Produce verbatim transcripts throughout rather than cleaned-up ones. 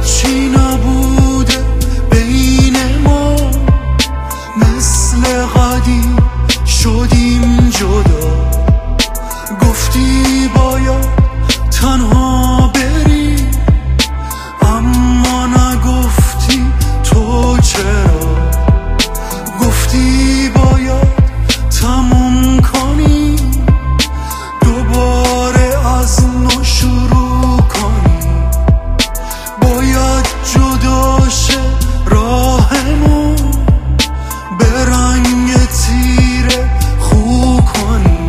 هیچی نبوده بین ما، مثل قدیم شدیم جدا. گفتی باید تنها بری، اما نگفتی تو چرا. گفتی باید تموم کنی، دوباره از نو شروع کنی. باید جدا شه راهمون، به رنگ تیره خو کنی.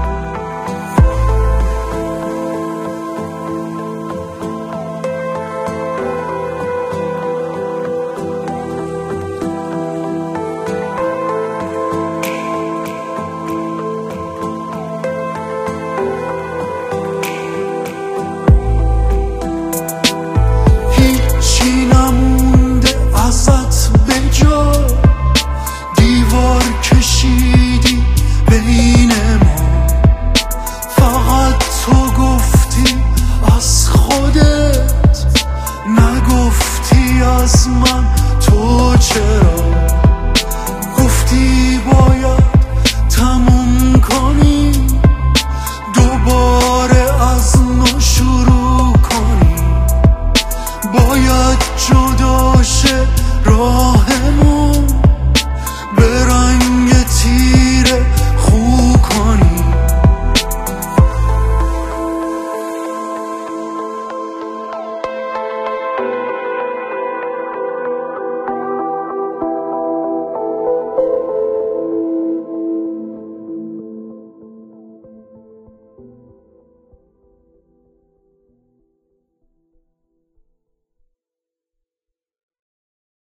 کشیدی بین ما، فقط تو گفتی از خودت، نگفتی از من تو چرا. گفتی باید تموم کنی، دوباره از نو شروع کنی. باید جدا شه راهمون،